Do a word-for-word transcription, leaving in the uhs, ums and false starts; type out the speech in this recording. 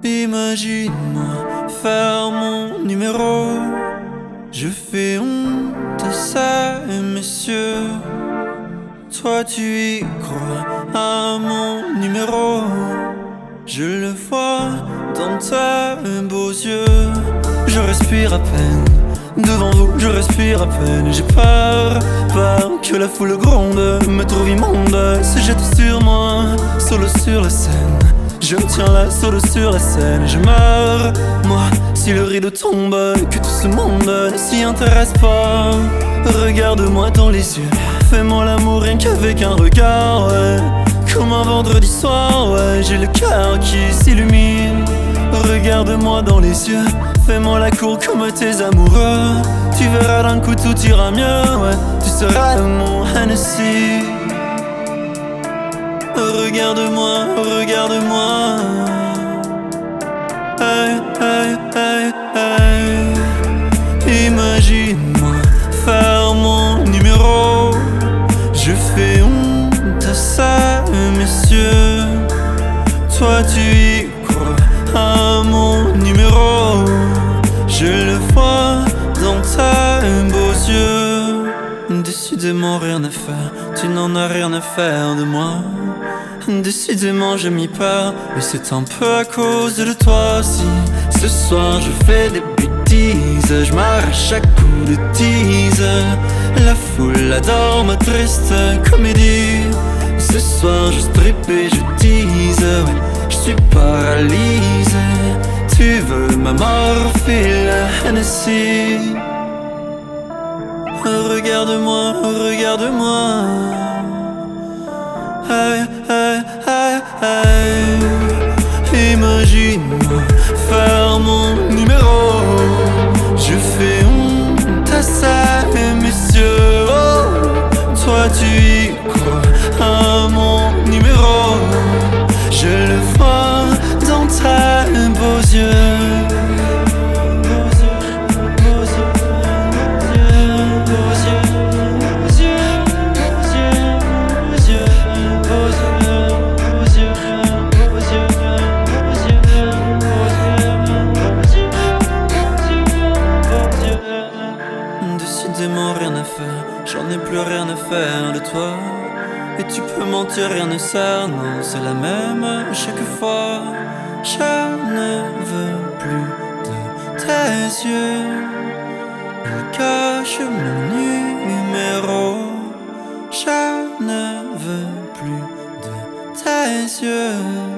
Imagine-moi faire mon numéro. Je fais honte à ça, messieurs. Toi tu y crois à mon numéro. Je le vois dans tes beaux yeux. Je respire à peine devant vous, je respire à peine. J'ai peur, peur que la foule gronde, me trouve immonde, se jette sur moi, solo sur la scène. Je me tiens là, solo sur la scène. Je meurs, moi, si le rideau tombe, que tout ce monde ne s'y intéresse pas. Regarde-moi dans les yeux, fais-moi l'amour rien qu'avec un regard, ouais. Comme un vendredi soir, ouais, j'ai le cœur qui s'illumine. Regarde-moi dans les yeux, fais-moi la cour comme tes amoureux. Tu verras d'un coup tout ira mieux, ouais. Tu seras mon Hennessy. Regarde-moi, regarde-moi. Hey, hey, hey, hey. Imagine-moi faire mon numéro. Je fais honte à ça, messieurs. Toi tu y crois à mon numéro. Je le vois dans tes beaux yeux. Décidément rien à faire, tu n'en as rien à faire de moi. Décidément je m'y perds, mais c'est un peu à cause de toi. Si ce soir je fais des bêtises, je m'arrache à coups de tease. La foule adore ma triste comédie. Ce soir je strip et je tease, ouais, je suis paralysé. Tu veux ma mort, file Hennessy. Regarde-moi, regarde-moi. Hey, hey, hey, hey. Imagine-moi faire mon numéro. Je fais honte à ça, messieurs. Oh, toi tu y crois à mon numéro. Je le vois dans tes beaux yeux. Décidément rien à faire, j'en ai plus rien à faire de toi. Et tu peux mentir, rien ne sert, non, c'est la même chaque fois. Je ne veux plus de tes yeux, ils cachent mon numéro. Je ne veux plus de tes yeux.